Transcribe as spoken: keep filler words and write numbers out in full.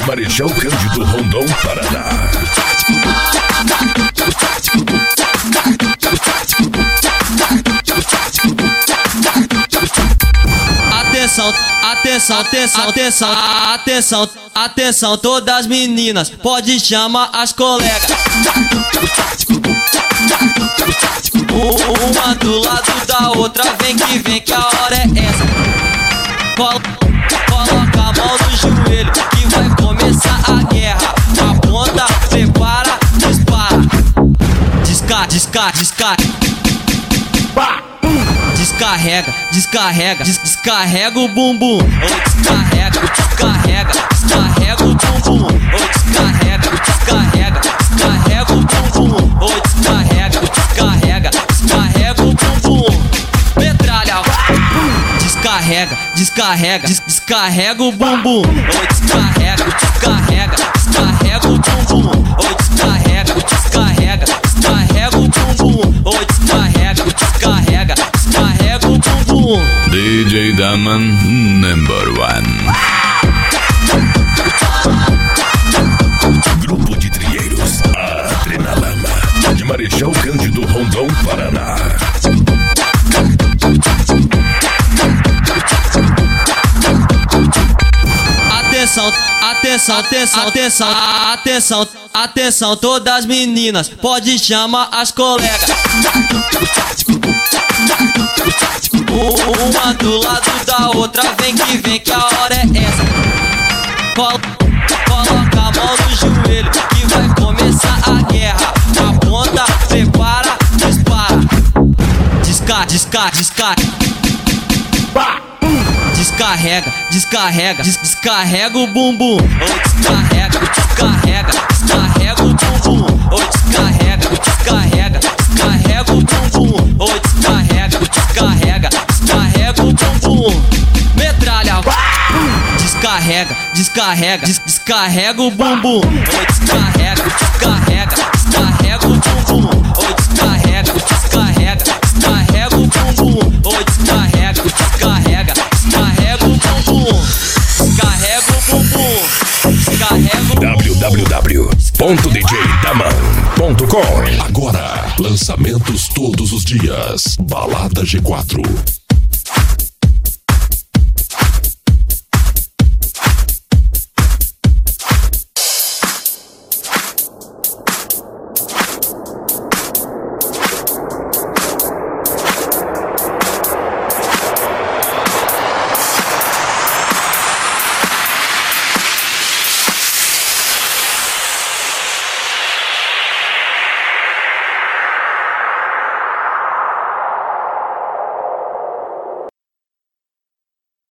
Marechal Cândido Rondon, Paraná. Atenção, atenção, atenção, atenção, atenção, atenção, todas as meninas, pode chamar as colegas. Uma do lado da outra, vem que vem que a hora é essa. Colo, coloca a mão no joelho que vai começar a guerra. Aponta, prepara, dispara. Descarga, descarga, descarga. Descarrega, descarrega, des descarrega o bumbum. Ou descarrega, descarrega, descarrega o bumbum. Ou descarrega, descarrega, descarrega o bumbum. Ou descarrega, descarrega, descarrega o bumbum. Metralha, descarrega, descarrega, des descarrega o bumbum. Ou descarrega, descarrega, descarrega o bumbum. Ou descarrega, descarrega, descarrega o bumbum. Ou descarrega, descarrega, descarrega o bumbum. D J Daman, number one. Grupo de trieiros, Adrenalama, de Marechal Cândido Rondon, Paraná. Atenção, atenção, atenção, atenção, atenção, atenção, todas as meninas, pode chamar as colegas. Uma do lado da outra, vem que vem que a hora é essa. Colo, coloca a mão no joelho que vai começar a guerra. Aponta, prepara, dispara. Descarga, descarga, descarga. Descarrega, descarrega, des descarrega o bumbum. Ou descarrega, descarrega, descarrega o bumbum. Ou descarrega, descarrega, descarrega o bumbum. Ou descarrega, descarrega, descarrega o bumbum. Metralha, descarrega, descarrega, des descarrega o bumbum. Ou descarrega, descarrega, descarrega o bumbum. Ou descarrega, descarrega, descarrega o bumbum. Ou descarrega, descarrega, descarrega o bumbum. Descarrega o bumbum. Descarrega o bumbum. w w w ponto d j daman ponto com. Agora, lançamentos todos os dias. Balada G quatro.